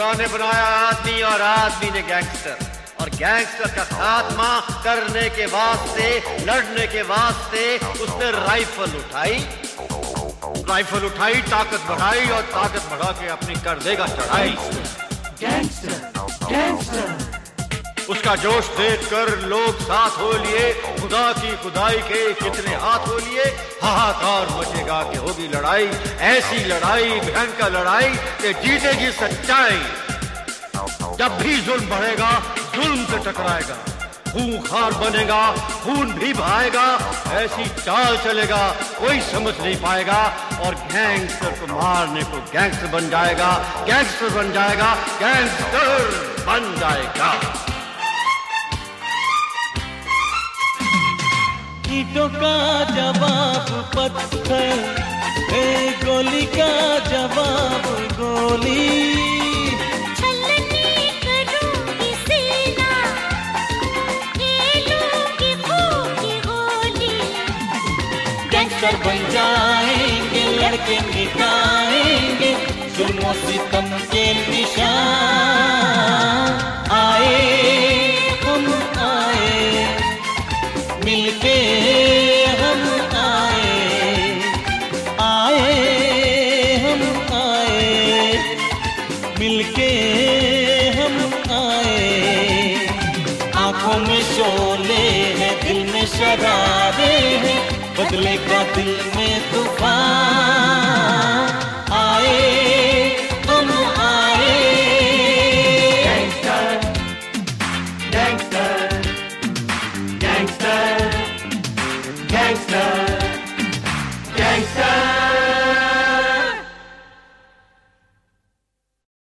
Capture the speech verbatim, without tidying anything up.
खुदा ने बनाया आदमी और आदमी ने गैंगस्टर, और गैंगस्टर का खात्मा करने के वास्ते, लड़ने के वास्ते उसने राइफल उठाई, राइफल उठाई, ताकत बढ़ाई और ताकत बढ़ा के अपनी कर देगा चढ़ाई। Gangster, gangster. उसका जोश देखकर लोग साथ हो लिए, खुदा की खुदाई के कितने हाथ हो लिए। हाहाकार मचेगा कि होगी लड़ाई, ऐसी लड़ाई, भयंकर लड़ाई कि जीतेगी सच्चाई। जब भी जुल्म बढ़ेगा, जुल्म से टकराएगा, खूंखार बनेगा, खून भी बहाएगा, ऐसी चाल चलेगा कोई समझ नहीं पाएगा, और गैंगस्टर को मारने को गैंगस्टर बन जाएगा, गैंगस्टर बन जाएगा, गैंगस्टर बन जाएगा। ईंटों का जवाब पत्थर, ए गोली का जवाब गोली। छलनी करूंगी सीना, खेलूंगी खून की गोली। गैंगस्टर बन जाएंगे, लड़के मिटाएंगे जुल्म सितम के निशान। आए हम आए, मिलके हम आए, आए हम आए, मिलके हम आए। आंखों में शोले हैं, दिल में शरारे हैं, बदलेगा दिल में तूफान। आए हम आए। Gangster, gangster, gangster, gangster.